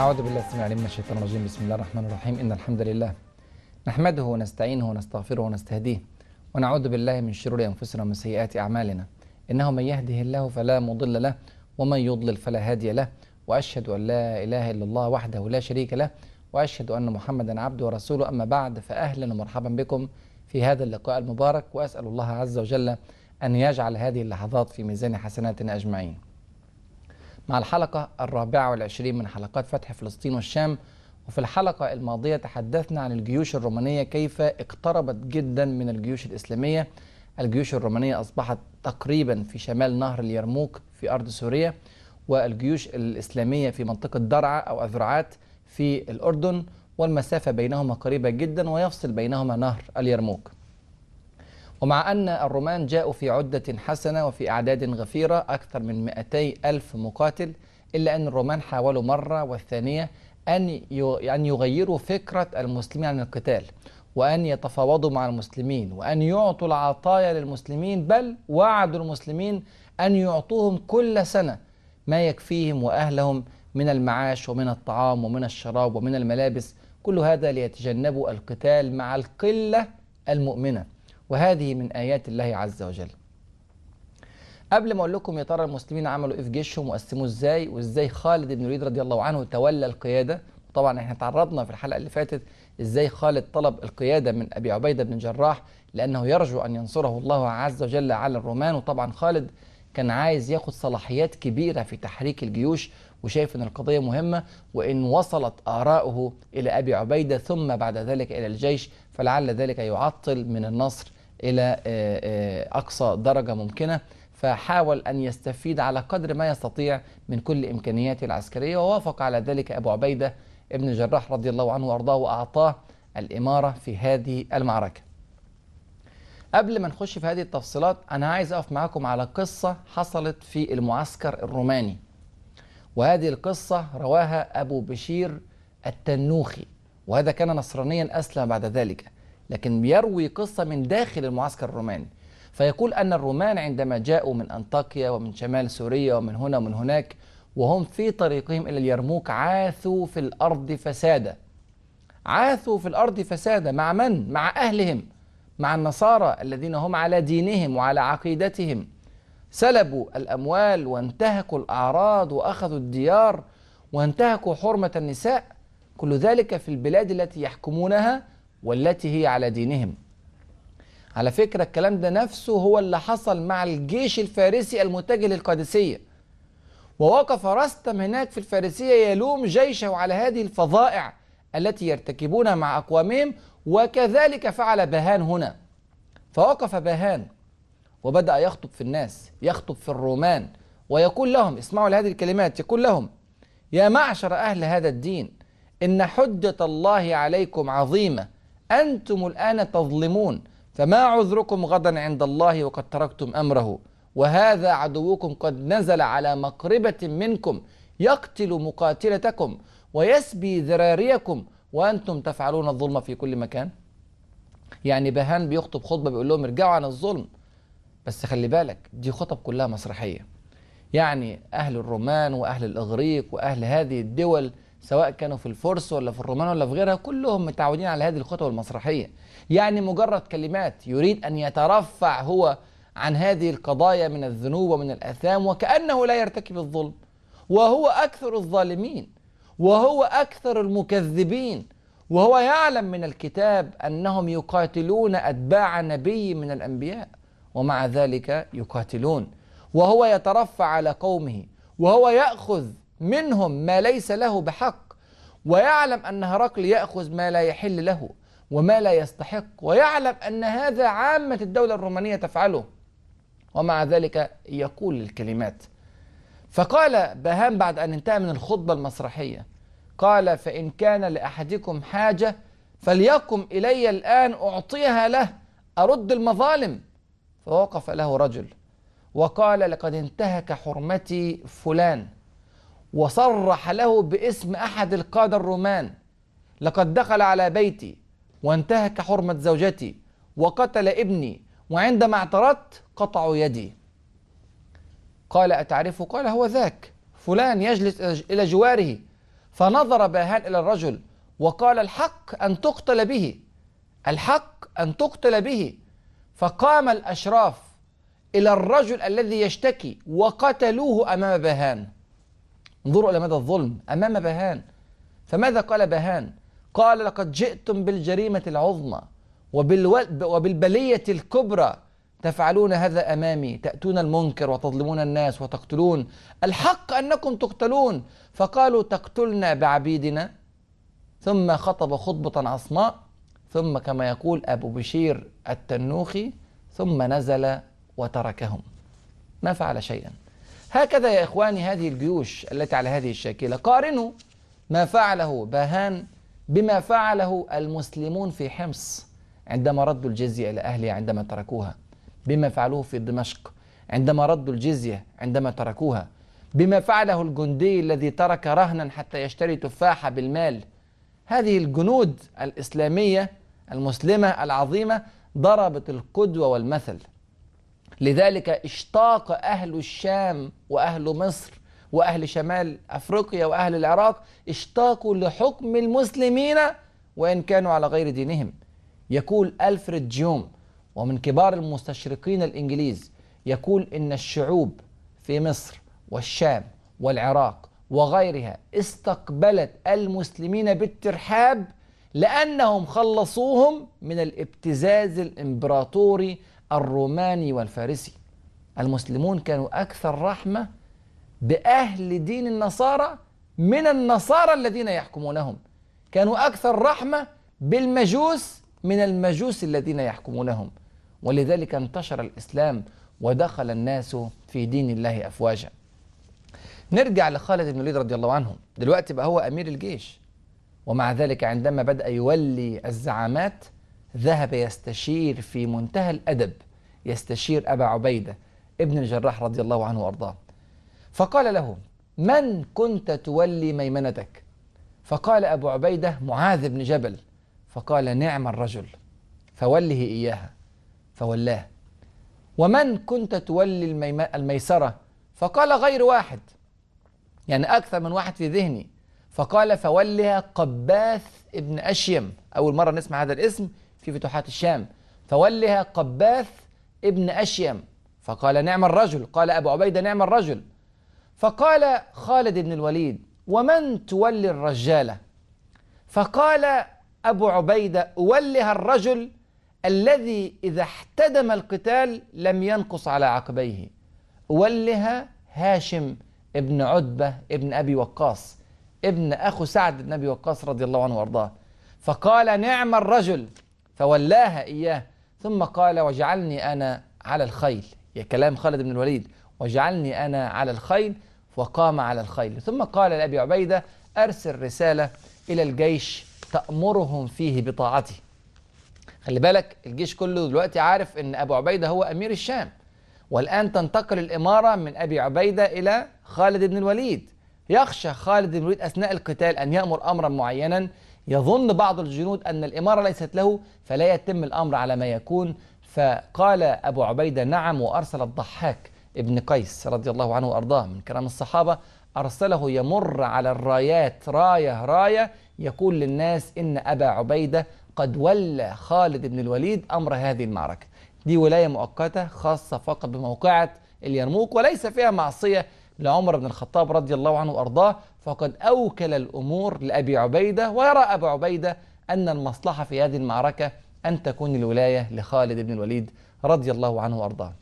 أعوذ بالله السميع العليم من الشيطان الرجيم. بسم الله الرحمن الرحيم. إن الحمد لله نحمده ونستعينه ونستغفره ونستهديه ونعوذ بالله من شرور أنفسنا ومن سيئات أعمالنا. إنه من يهده الله فلا مضل له ومن يضلل فلا هادي له، وأشهد أن لا إله إلا الله وحده لا شريك له، وأشهد أن محمدا عبده ورسوله. أما بعد، فأهلا ومرحبا بكم في هذا اللقاء المبارك، وأسأل الله عز وجل أن يجعل هذه اللحظات في ميزان حسناتنا أجمعين. مع الحلقة 24 من حلقات فتح فلسطين والشام. وفي الحلقة الماضية تحدثنا عن الجيوش الرومانية كيف اقتربت جدا من الجيوش الإسلامية. الجيوش الرومانية أصبحت تقريبا في شمال نهر اليرموك في أرض سوريا، والجيوش الإسلامية في منطقة درعا أو أذرعات في الأردن، والمسافة بينهما قريبة جدا ويفصل بينهما نهر اليرموك. ومع أن الرومان جاءوا في عدة حسنة وفي أعداد غفيرة أكثر من 200 ألف مقاتل، إلا أن الرومان حاولوا مرة والثانية أن يغيروا فكرة المسلمين عن القتال، وأن يتفاوضوا مع المسلمين، وأن يعطوا العطايا للمسلمين، بل وعدوا المسلمين أن يعطوهم كل سنة ما يكفيهم وأهلهم من المعاش ومن الطعام ومن الشراب ومن الملابس، كل هذا ليتجنبوا القتال مع القلة المؤمنة. وهذه من آيات الله عز وجل. قبل ما أقول لكم يا ترى المسلمين عملوا إيه في جيشهم وقسموه إزاي، وإزاي خالد بن الوليد رضي الله عنه تولى القيادة، طبعا احنا تعرضنا في الحلقة اللي فاتت إزاي خالد طلب القيادة من أبي عبيدة بن الجراح لأنه يرجو أن ينصره الله عز وجل على الرومان. وطبعا خالد كان عايز ياخد صلاحيات كبيرة في تحريك الجيوش، وشايف أن القضية مهمة، وإن وصلت آراؤه إلى أبي عبيدة ثم بعد ذلك إلى الجيش فلعل ذلك يعطل من النصر إلى أقصى درجة ممكنة. فحاول أن يستفيد على قدر ما يستطيع من كل إمكانياته العسكرية، ووافق على ذلك أبو عبيدة ابن الجراح رضي الله عنه وأرضاه، وأعطاه الإمارة في هذه المعركة. قبل ما نخش في هذه التفصيلات، أنا عايز أقف معكم على قصة حصلت في المعسكر الروماني، وهذه القصة رواها أبو بشير التنوخي، وهذا كان نصرانيا أسلم بعد ذلك، لكن يروي قصة من داخل المعسكر الروماني. فيقول أن الرومان عندما جاءوا من أنطاكيا ومن شمال سوريا ومن هنا ومن هناك، وهم في طريقهم إلى اليرموك، عاثوا في الأرض فسادا. عاثوا في الأرض فسادا مع من؟ مع أهلهم، مع النصارى الذين هم على دينهم وعلى عقيدتهم. سلبوا الأموال وانتهكوا الأعراض وأخذوا الديار وانتهكوا حرمة النساء، كل ذلك في البلاد التي يحكمونها والتي هي على دينهم. على فكرة الكلام ده نفسه هو اللي حصل مع الجيش الفارسي المتجه للقادسية، ووقف رستم هناك في الفارسية يلوم جيشه على هذه الفظائع التي يرتكبونها مع أقوامهم، وكذلك فعل باهان هنا. فوقف باهان وبدأ يخطب في الناس، يخطب في الرومان، ويقول لهم، اسمعوا لهذه الكلمات، يقول لهم: يا معشر أهل هذا الدين، إن حجة الله عليكم عظيمة، أنتم الآن تظلمون، فما عذركم غدا عند الله وقد تركتم أمره، وهذا عدوكم قد نزل على مقربة منكم يقتل مقاتلتكم ويسبي ذراريكم وأنتم تفعلون الظلم في كل مكان. يعني باهان بيخطب خطبة بيقول لهم ارجعوا عن الظلم، بس خلي بالك دي خطب كلها مسرحية. يعني أهل الرومان وأهل الإغريق وأهل هذه الدول، سواء كانوا في الفرس ولا في الرومان ولا في غيرها، كلهم متعودين على هذه الخطب المسرحية. يعني مجرد كلمات يريد أن يترفع هو عن هذه القضايا من الذنوب ومن الآثام، وكأنه لا يرتكب الظلم، وهو أكثر الظالمين وهو أكثر المكذبين، وهو يعلم من الكتاب أنهم يقاتلون أتباع نبي من الأنبياء، ومع ذلك يقاتلون، وهو يترفع على قومه، وهو يأخذ منهم ما ليس له بحق، ويعلم أن هرقل يأخذ ما لا يحل له وما لا يستحق، ويعلم أن هذا عامة الدولة الرومانية تفعله، ومع ذلك يقول الكلمات. فقال باهان بعد أن انتهى من الخطبة المسرحية، قال: فإن كان لأحدكم حاجة فليقم إلي الآن أعطيها له، أرد المظالم. فوقف له رجل وقال: لقد انتهك حرمتي فلان، وصرح له باسم أحد القادة الرومان: لقد دخل على بيتي وانتهك حرمة زوجتي وقتل ابني، وعندما اعترضت قطعوا يدي. قال: أتعرفه؟ قال: هو ذاك فلان يجلس إلى جواره، فنظر باهان إلى الرجل وقال: الحق أن تقتل به، الحق أن تقتل به. فقام الأشراف إلى الرجل الذي يشتكي وقتلوه أمام باهان. انظروا إلى مدى الظلم أمام باهان. فماذا قال باهان؟ قال: لقد جئتم بالجريمة العظمى وبالبلية الكبرى، تفعلون هذا أمامي، تأتون المنكر وتظلمون الناس وتقتلون، الحق أنكم تقتلون. فقالوا: تقتلنا بعبيدنا؟ ثم خطب خطبة عصماء، ثم كما يقول أبو بشير التنوخي: ثم نزل وتركهم، ما فعل شيئا. هكذا يا إخواني هذه الجيوش التي على هذه الشاكلة. قارنوا ما فعله باهان بما فعله المسلمون في حمص عندما ردوا الجزية إلى أهلها عندما تركوها، بما فعلوه في دمشق عندما ردوا الجزية عندما تركوها، بما فعله الجندي الذي ترك رهنا حتى يشتري تفاحة بالمال. هذه الجنود الإسلامية المسلمة العظيمة ضربت القدوة والمثل. لذلك اشتاق أهل الشام وأهل مصر وأهل شمال أفريقيا وأهل العراق، اشتاقوا لحكم المسلمين وإن كانوا على غير دينهم. يقول ألفريد جيوم ومن كبار المستشرقين الإنجليز، يقول إن الشعوب في مصر والشام والعراق وغيرها استقبلت المسلمين بالترحاب لأنهم خلصوهم من الابتزاز الإمبراطوري الروماني والفارسي. المسلمون كانوا أكثر رحمة بأهل دين النصارى من النصارى الذين يحكمونهم، كانوا أكثر رحمة بالمجوس من المجوس الذين يحكمونهم. ولذلك انتشر الإسلام ودخل الناس في دين الله أفواجا. نرجع لخالد بن الوليد رضي الله عنه. دلوقتي بقى هو أمير الجيش، ومع ذلك عندما بدأ يولي الزعامات ذهب يستشير في منتهى الأدب، يستشير أبا عبيدة ابن الجراح رضي الله عنه وأرضاه. فقال له: من كنت تولي ميمنتك؟ فقال أبو عبيدة: معاذ بن جبل. فقال: نعم الرجل، فوله إياها. فولاه. ومن كنت تولي الميسرة؟ فقال: غير واحد، يعني أكثر من واحد في ذهني. فقال: فولها قباث ابن أشيم. أول مرة نسمع هذا الاسم في فتوحات الشام. فولها قباث ابن أشيم. فقال: نعم الرجل. قال أبو عبيدة: نعم الرجل. فقال خالد بن الوليد: ومن تولي الرجالة؟ فقال أبو عبيدة: أولها الرجل الذي إذا احتدم القتال لم ينقص على عقبيه. أولها هاشم ابن عتبة ابن أبي وقاص، ابن أخو سعد بن أبي وقاص رضي الله عنه وارضاه. فقال: نعم الرجل، فولاها إياه. ثم قال: وجعلني أنا على الخيل. يا كلام خالد بن الوليد: وجعلني أنا على الخيل. وقام على الخيل. ثم قال لأبي عبيدة: أرسل رسالة إلى الجيش تأمرهم فيه بطاعتي. خلي بالك الجيش كله دلوقتي عارف أن أبو عبيدة هو أمير الشام، والآن تنتقل الإمارة من أبي عبيدة إلى خالد بن الوليد. يخشى خالد بن الوليد أثناء القتال أن يأمر أمرا معينا، يظن بعض الجنود أن الإمارة ليست له فلا يتم الأمر على ما يكون. فقال أبو عبيدة: نعم. وأرسل الضحاك ابن قيس رضي الله عنه وأرضاه من كرام الصحابة، أرسله يمر على الرايات راية راية يقول للناس إن أبا عبيدة قد ولى خالد بن الوليد أمر هذه المعركة. دي ولاية مؤقتة خاصة فقط بموقعة اليرموك، وليس فيها معصية لعمر بن الخطاب رضي الله عنه وأرضاه، فقد أوكل الأمور لأبي عبيدة، ويرى أبو عبيدة أن المصلحة في هذه المعركة أن تكون الولاية لخالد بن الوليد رضي الله عنه وأرضاه.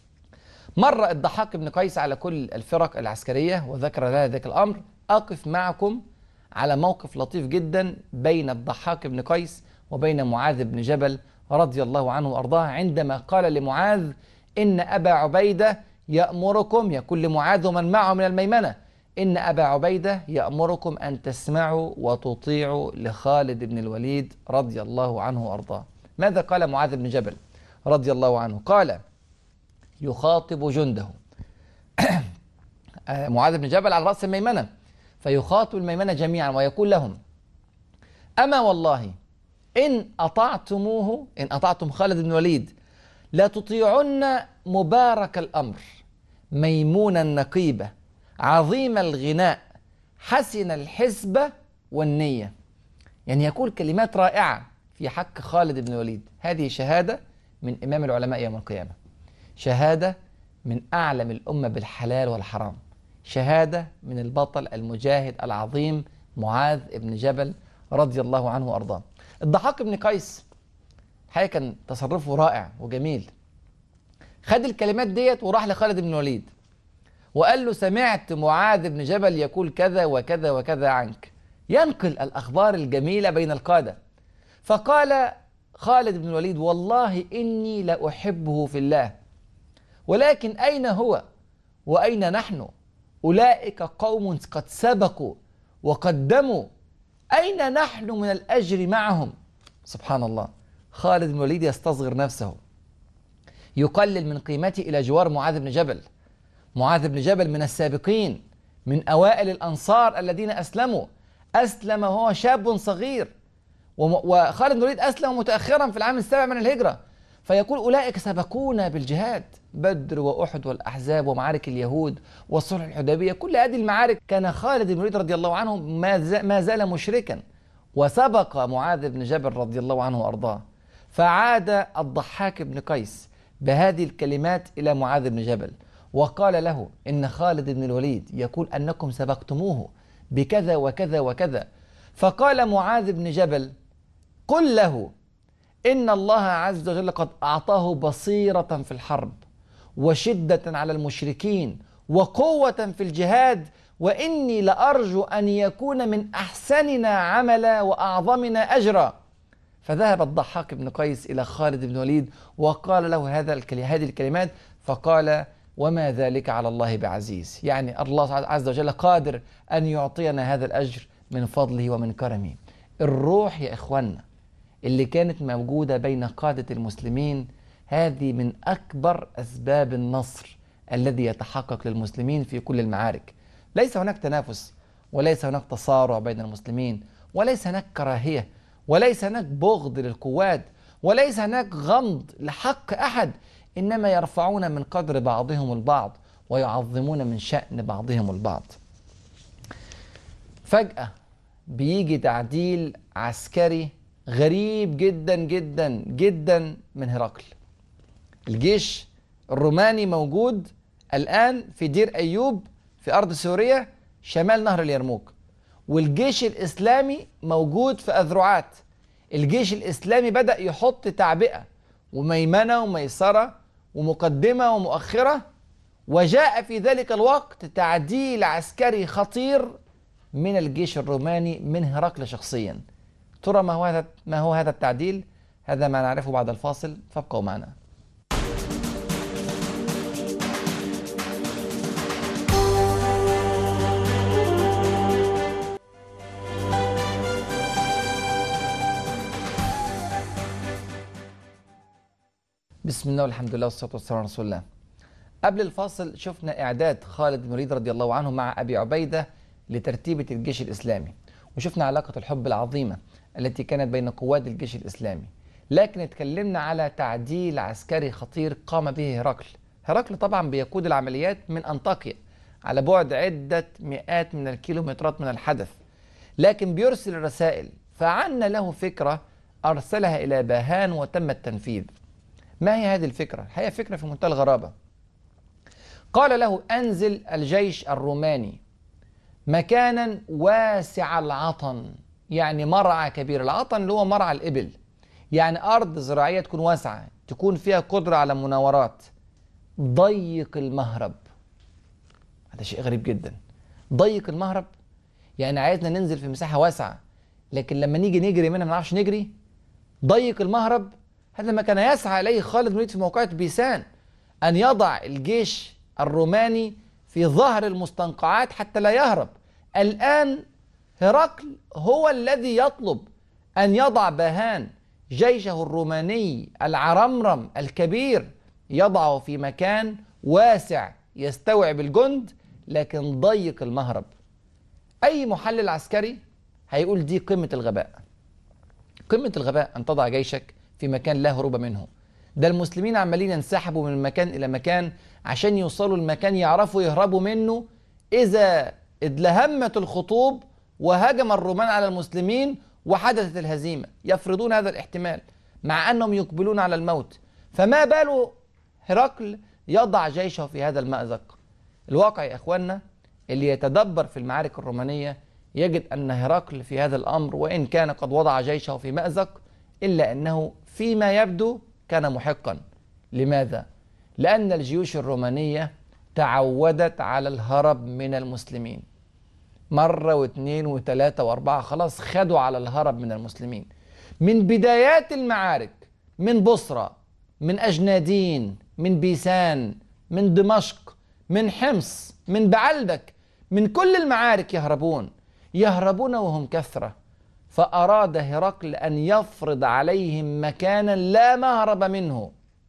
مر الضحاك بن قيس على كل الفرق العسكرية وذكر لها ذلك الأمر. أقف معكم على موقف لطيف جدا بين الضحاك بن قيس وبين معاذ بن جبل رضي الله عنه وأرضاه، عندما قال لمعاذ: إن أبا عبيدة يأمركم، يقول لمعاذ ومن معه من الميمنة: إن أبا عبيدة يأمركم أن تسمعوا وتطيعوا لخالد بن الوليد رضي الله عنه وأرضاه. ماذا قال معاذ بن جبل رضي الله عنه؟ قال يخاطب جنده معاذ بن جبل على رأس الميمنة، فيخاطب الميمنة جميعا ويقول لهم: أما والله إن أطعتموه، إن أطعتم خالد بن الوليد لا تطيعن مبارك الأمر، ميمون النقيبة، عظيم الغناء، حسن الحسبة والنية. يعني يقول كلمات رائعة في حق خالد بن الوليد. هذه شهادة من إمام العلماء يوم القيامة، شهادة من أعلم الأمة بالحلال والحرام، شهادة من البطل المجاهد العظيم معاذ بن جبل رضي الله عنه وأرضاه. الضحاك بن قيس حقيقة كان تصرفه رائع وجميل. خد الكلمات ديت وراح لخالد بن الوليد وقال له: سمعت معاذ بن جبل يقول كذا وكذا وكذا عنك، ينقل الأخبار الجميلة بين القادة. فقال خالد بن الوليد: والله إني لأحبه في الله، ولكن أين هو وأين نحن؟ أولئك قوم قد سبقوا وقدموا، أين نحن من الأجر معهم؟ سبحان الله، خالد بن الوليد يستصغر نفسه، يقلل من قيمته إلى جوار معاذ بن جبل. معاذ بن جبل من السابقين، من أوائل الأنصار الذين أسلموا، أسلم وهو شاب صغير، وخالد بن الوليد أسلم متأخرا في العام 7 من الهجرة. فيقول: أولئك سبقونا بالجهاد، بدر وأحد والأحزاب ومعارك اليهود وصلح الحديبية، كل هذه المعارك كان خالد بن الوليد رضي الله عنه ما زال مشركا، وسبق معاذ بن جبل رضي الله عنه وأرضاه. فعاد الضحاك بن قيس بهذه الكلمات إلى معاذ بن جبل وقال له: إن خالد بن الوليد يقول أنكم سبقتموه بكذا وكذا وكذا. فقال معاذ بن جبل: قل له إن الله عز وجل قد أعطاه بصيرة في الحرب وشدة على المشركين وقوة في الجهاد، وإني لأرجو أن يكون من أحسننا عملا وأعظمنا أجرا. فذهب الضحاك بن قيس إلى خالد بن الوليد وقال له هذه الكلمات، فقال: وما ذلك على الله بعزيز. يعني الله عز وجل قادر أن يعطينا هذا الأجر من فضله ومن كرمه. الروح يا إخوانا اللي كانت موجودة بين قادة المسلمين هذه من أكبر أسباب النصر الذي يتحقق للمسلمين في كل المعارك. ليس هناك تنافس، وليس هناك تصارع بين المسلمين، وليس هناك كراهية، وليس هناك بغض للقوات، وليس هناك غمض لحق أحد، إنما يرفعون من قدر بعضهم البعض ويعظمون من شأن بعضهم البعض. فجأة بيجي تعديل عسكري غريب جدا جدا جدا من هرقل. الجيش الروماني موجود الآن في دير أيوب في أرض سوريا شمال نهر اليرموك، والجيش الإسلامي موجود في أذرعات. الجيش الإسلامي بدأ يحط تعبئة وميمنة وميسرة ومقدمة ومؤخرة، وجاء في ذلك الوقت تعديل عسكري خطير من الجيش الروماني من هرقل شخصيا. ترى ما هو هذا التعديل؟ هذا ما نعرفه بعد الفاصل، فابقوا معنا. بسم الله والحمد لله والصلاة والسلام على رسول الله. قبل الفاصل شفنا إعداد خالد بن الوليد رضي الله عنه مع أبي عبيدة لترتيبة الجيش الإسلامي، وشفنا علاقة الحب العظيمة التي كانت بين قوات الجيش الإسلامي. لكن اتكلمنا على تعديل عسكري خطير قام به هرقل. هرقل طبعا بيقود العمليات من أنطاكيا على بعد عدة مئات من الكيلومترات من الحدث، لكن بيرسل الرسائل. فعنا له فكرة أرسلها إلى باهان وتم التنفيذ. ما هي هذه الفكرة؟ هي فكرة في منتهى الغرابة. قال له: أنزل الجيش الروماني مكانا واسع العطن، يعني مرعى كبير. العطن اللي هو مرعى الإبل، يعني أرض زراعية تكون واسعة، تكون فيها قدرة على مناورات. ضيق المهرب. هذا شيء غريب جدا. ضيق المهرب يعني عايزنا ننزل في مساحة واسعة، لكن لما نيجي نجري منها ما نعرفش نجري. ضيق المهرب هذا ما كان يسعى إليه خالد بن الوليد في موقعة بيسان، أن يضع الجيش الروماني في ظهر المستنقعات حتى لا يهرب. الآن هرقل هو الذي يطلب أن يضع باهان جيشه الروماني العرمرم الكبير، يضعه في مكان واسع يستوعب الجند لكن ضيق المهرب. أي محلل عسكري هيقول دي قمة الغباء. قمة الغباء أن تضع جيشك في مكان لا هروب منه. ده المسلمين عمالين ينسحبوا من مكان إلى مكان عشان يوصلوا لمكان يعرفوا يهربوا منه إذا إذ لهمت الخطوب وهجم الرومان على المسلمين وحدثت الهزيمة. يفرضون هذا الاحتمال مع أنهم يقبلون على الموت، فما بال هرقل يضع جيشه في هذا المأزق؟ الواقع يا إخواننا اللي يتدبر في المعارك الرومانية يجد أن هرقل في هذا الأمر وإن كان قد وضع جيشه في مأزق إلا أنه فيما يبدو كان محقا. لماذا؟ لأن الجيوش الرومانية تعودت على الهرب من المسلمين مرة واثنين وثلاثة واربعة، خلاص خدوا على الهرب من المسلمين من بدايات المعارك، من بصرة، من أجنادين، من بيسان، من دمشق، من حمص، من بعلبك، من كل المعارك يهربون وهم كثرة. فأراد هرقل أن يفرض عليهم مكانا لا مهرب منه.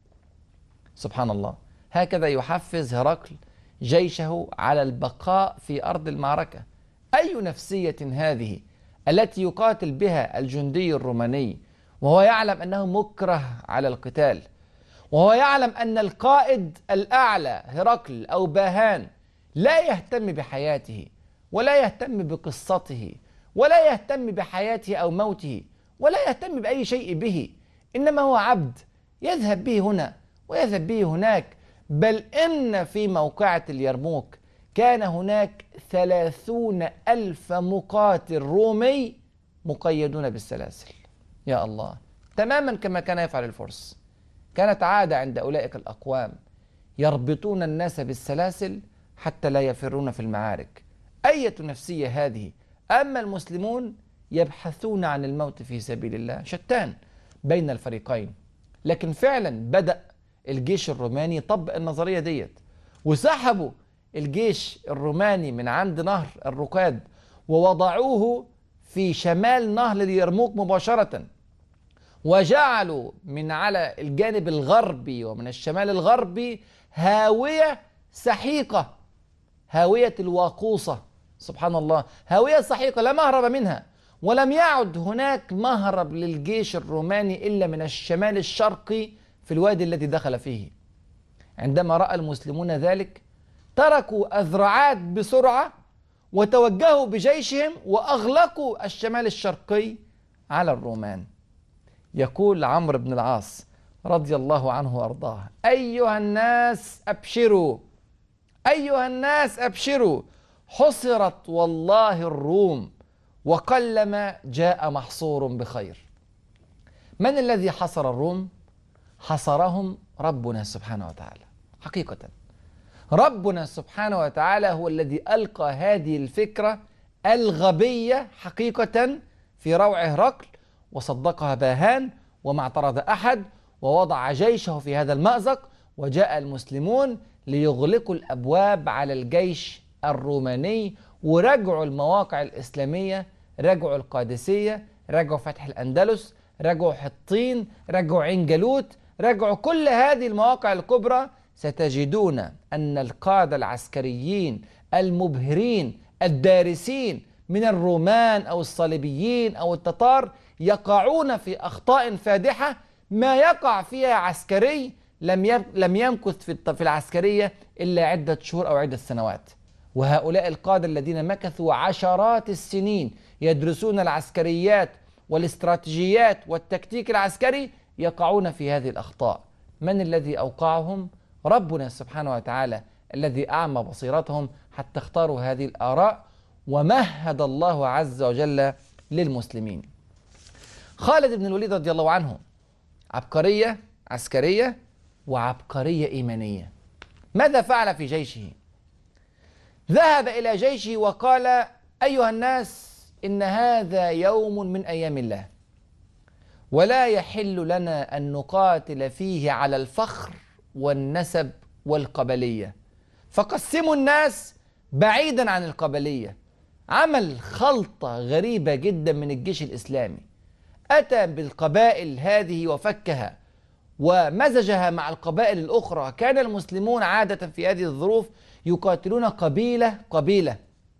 سبحان الله، هكذا يحفز هرقل جيشه على البقاء في أرض المعركة. أي نفسية هذه التي يقاتل بها الجندي الروماني وهو يعلم أنه مكره على القتال، وهو يعلم أن القائد الأعلى هرقل أو باهان لا يهتم بحياته ولا يهتم بقصته ولا يهتم بحياته أو موته ولا يهتم بأي شيء به، إنما هو عبد يذهب به هنا ويذهب به هناك. بل إن في موقعة اليرموك كان هناك 30,000 مقاتل رومي مقيدون بالسلاسل. يا الله، تماما كما كان يفعل الفرس. كانت عادة عند أولئك الأقوام يربطون الناس بالسلاسل حتى لا يفرون في المعارك. أية نفسية هذه؟ أما المسلمون يبحثون عن الموت في سبيل الله. شتان بين الفريقين. لكن فعلا بدأ الجيش الروماني يطبق النظرية ديت، وسحبوا الجيش الروماني من عند نهر الركاد ووضعوه في شمال نهر اليرموك مباشرة، وجعلوا من على الجانب الغربي ومن الشمال الغربي هاوية سحيقة، هاوية الواقوصة. سبحان الله، هاوية سحيقة لا مهرب منها، ولم يعد هناك مهرب للجيش الروماني إلا من الشمال الشرقي في الوادي الذي دخل فيه. عندما رأى المسلمون ذلك تركوا أذرعات بسرعة وتوجهوا بجيشهم وأغلقوا الشمال الشرقي على الرومان. يقول عمرو بن العاص رضي الله عنه وأرضاه: أيها الناس أبشروا، أيها الناس أبشروا، حصرت والله الروم وقلما جاء محصور بخير. من الذي حصر الروم؟ حصرهم ربنا سبحانه وتعالى. حقيقة ربنا سبحانه وتعالى هو الذي ألقى هذه الفكرة الغبية حقيقة في روع هرقل، وصدقها باهان وما اعترض أحد، ووضع جيشه في هذا المأزق، وجاء المسلمون ليغلقوا الأبواب على الجيش الروماني، ورجعوا المواقع الإسلامية، رجعوا القادسية، رجعوا فتح الأندلس، رجعوا حطين، رجعوا عين جالوت، رجعوا كل هذه المواقع الكبرى. ستجدون أن القادة العسكريين المبهرين الدارسين من الرومان أو الصليبيين أو التتار يقعون في أخطاء فادحة ما يقع فيها عسكري لم يمكث في العسكرية إلا عدة شهور أو عدة سنوات. وهؤلاء القادة الذين مكثوا عشرات السنين يدرسون العسكريات والاستراتيجيات والتكتيك العسكري يقعون في هذه الأخطاء. من الذي أوقعهم؟ ربنا سبحانه وتعالى الذي أعمى بصيرتهم حتى اختاروا هذه الآراء، ومهد الله عز وجل للمسلمين. خالد بن الوليد رضي الله عنه عبقرية عسكرية وعبقرية إيمانية. ماذا فعل في جيشه؟ ذهب إلى جيشه وقال: أيها الناس، إن هذا يوم من أيام الله، ولا يحل لنا أن نقاتل فيه على الفخر والنسب والقبلية، فقسموا الناس بعيدا عن القبلية. عمل خلطة غريبة جدا من الجيش الإسلامي، أتى بالقبائل هذه وفكها ومزجها مع القبائل الأخرى. كان المسلمون عادة في هذه الظروف يقاتلون قبيلة قبيلة،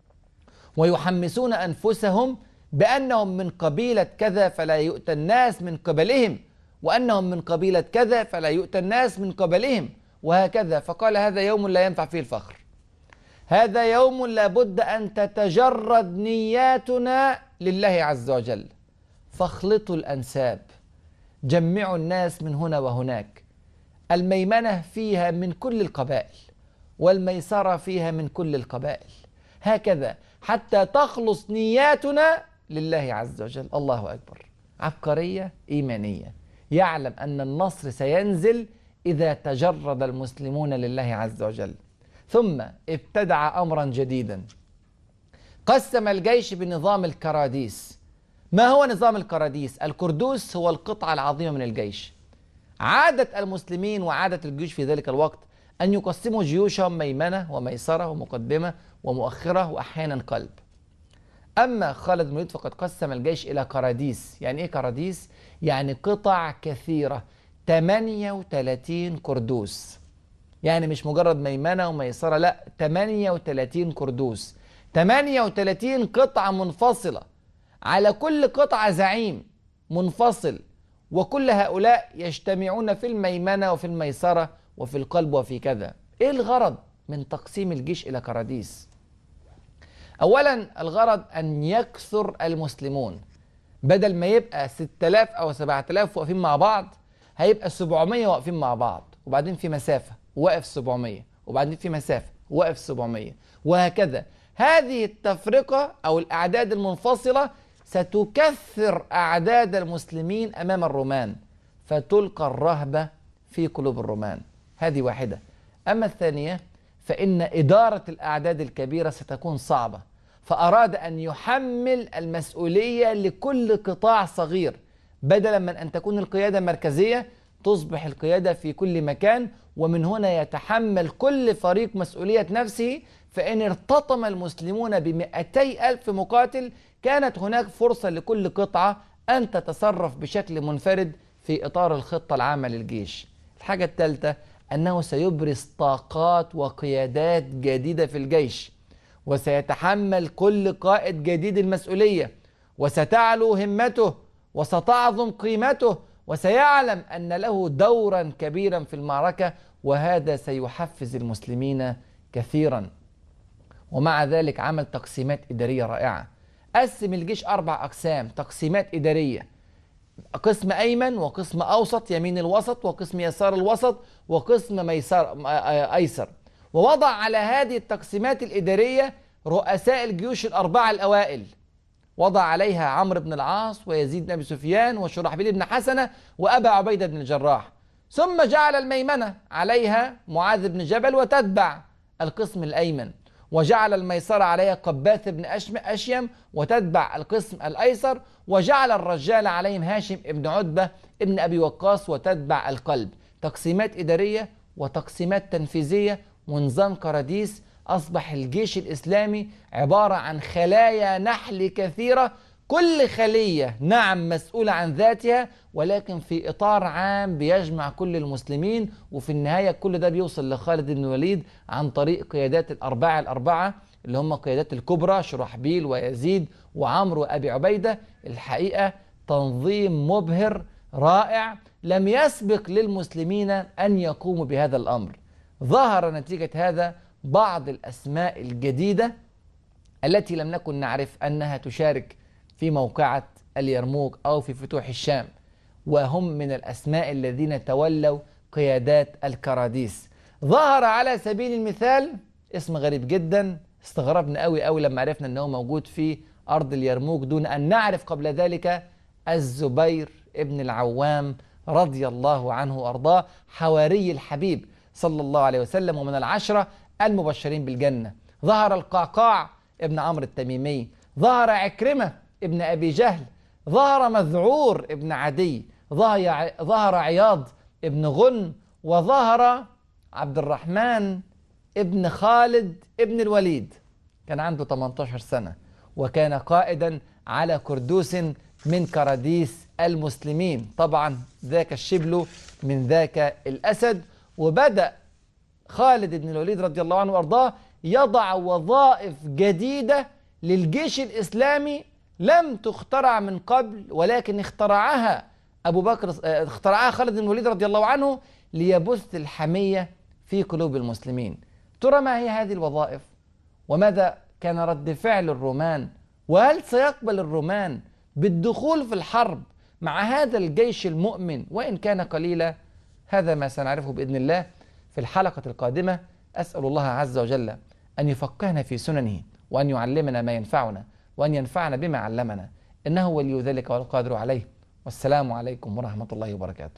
ويحمسون أنفسهم بأنهم من قبيلة كذا فلا يؤتى الناس من قبلهم، وأنهم من قبيلة كذا فلا يؤتى الناس من قبلهم، وهكذا. فقال: هذا يوم لا ينفع فيه الفخر. هذا يوم لابد أن تتجرد نياتنا لله عز وجل، فاخلطوا الأنساب، جمعوا الناس من هنا وهناك. الميمنة فيها من كل القبائل، والميسرة فيها من كل القبائل، هكذا حتى تخلص نياتنا لله عز وجل. الله أكبر، عبقرية إيمانية. يعلم أن النصر سينزل إذا تجرد المسلمون لله عز وجل. ثم ابتدع أمرا جديدا، قسم الجيش بنظام الكراديس. ما هو نظام الكراديس؟ الكردوس هو القطعة العظيمة من الجيش. عادة المسلمين وعادة الجيوش في ذلك الوقت أن يقسموا جيوشهم ميمنة وميسرة ومقدمة ومؤخرة وأحيانا قلب. أما خالد بن الوليد فقد قسم الجيش إلى كراديس. يعني إيه كراديس؟ يعني قطع كثيرة، 38 كردوس. يعني مش مجرد ميمنة وميسرة، لا، 38 كردوس، 38 قطعة منفصلة، على كل قطعة زعيم منفصل، وكل هؤلاء يجتمعون في الميمنة وفي الميسرة وفي القلب وفي كذا. إيه الغرض من تقسيم الجيش إلى كراديس؟ أولا الغرض أن يكثر المسلمون، بدل ما يبقى 6000 أو 7000 واقفين مع بعض، هيبقى 700 واقفين مع بعض، وبعدين في مسافة واقف 700، وبعدين في مسافة واقف 700، وهكذا. هذه التفرقة أو الأعداد المنفصلة ستكثر أعداد المسلمين أمام الرومان، فتلقى الرهبة في قلوب الرومان. هذه واحدة. أما الثانية فإن إدارة الأعداد الكبيرة ستكون صعبة، فأراد أن يحمل المسؤولية لكل قطاع صغير، بدلا من أن تكون القيادة مركزية تصبح القيادة في كل مكان، ومن هنا يتحمل كل فريق مسؤولية نفسه. فإن ارتطم المسلمون ب200,000 مقاتل، كانت هناك فرصة لكل قطعة أن تتصرف بشكل منفرد في إطار الخطة العامة للجيش. الحاجة الثالثة أنه سيبرز طاقات وقيادات جديدة في الجيش، وسيتحمل كل قائد جديد المسؤولية، وستعلو همته وستعظم قيمته، وسيعلم أن له دورا كبيرا في المعركة، وهذا سيحفز المسلمين كثيرا. ومع ذلك عمل تقسيمات إدارية رائعة. قسم الجيش 4 أقسام، تقسيمات إدارية: قسم أيمن، وقسم أوسط يمين الوسط، وقسم يسار الوسط، وقسم أيسر. ووضع على هذه التقسيمات الإدارية رؤساء الجيوش ال4 الأوائل، وضع عليها عمرو بن العاص ويزيد بن أبي سفيان وشرحبيل بن حسنة وأبا عبيدة بن الجراح. ثم جعل الميمنة عليها معاذ بن جبل وتتبع القسم الأيمن، وجعل الميسرة عليها قباث بن أشيم وتتبع القسم الأيسر، وجعل الرجال عليهم هاشم بن عتبة بن أبي وقاص وتتبع القلب. تقسيمات إدارية وتقسيمات تنفيذية ونظام كراديس. أصبح الجيش الإسلامي عبارة عن خلايا نحل كثيرة، كل خلية نعم مسؤولة عن ذاتها، ولكن في إطار عام بيجمع كل المسلمين. وفي النهاية كل ده بيوصل لخالد بن الوليد عن طريق قيادات الأربعة اللي هم قيادات الكبرى: شرحبيل ويزيد وعمرو وأبي عبيدة. الحقيقة تنظيم مبهر رائع، لم يسبق للمسلمين أن يقوموا بهذا الأمر. ظهر نتيجة هذا بعض الأسماء الجديدة التي لم نكن نعرف أنها تشارك في موقعة اليرموك أو في فتوح الشام، وهم من الأسماء الذين تولوا قيادات الكراديس. ظهر على سبيل المثال اسم غريب جدا، استغربنا قوي لما عرفنا أنه موجود في أرض اليرموك دون أن نعرف قبل ذلك: الزبير ابن العوام رضي الله عنه وأرضاه، حواري الحبيب صلى الله عليه وسلم، ومن العشرة المبشرين بالجنة. ظهر القعقاع ابن عمرو التميمي، ظهر عكرمة ابن أبي جهل، ظهر مذعور ابن عدي، ظهر عياض ابن غن، وظهر عبد الرحمن ابن خالد ابن الوليد. كان عنده 18 سنة وكان قائدا على كردوس من كراديس المسلمين. طبعا ذاك الشبل من ذاك الأسد. وبدأ خالد بن الوليد رضي الله عنه وارضاه يضع وظائف جديدة للجيش الإسلامي لم تخترع من قبل، ولكن اخترعها اخترعها خالد بن الوليد رضي الله عنه ليبث الحمية في قلوب المسلمين. ترى ما هي هذه الوظائف؟ وماذا كان رد فعل الرومان، وهل سيقبل الرومان بالدخول في الحرب مع هذا الجيش المؤمن وإن كان قليلا؟ هذا ما سنعرفه بإذن الله في الحلقة القادمة. أسأل الله عز وجل أن يفقهنا في سننه، وأن يعلمنا ما ينفعنا، وأن ينفعنا بما علمنا، إنه ولي ذلك والقادر عليه. والسلام عليكم ورحمة الله وبركاته.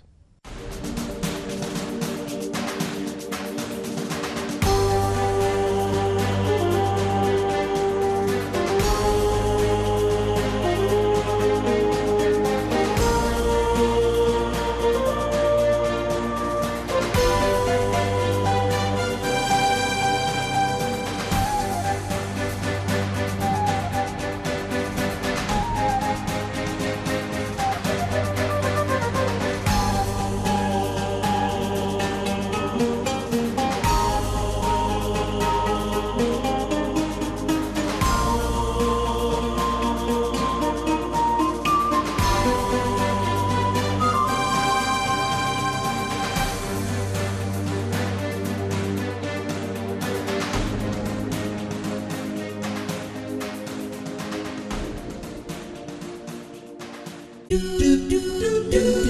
Do do do do do.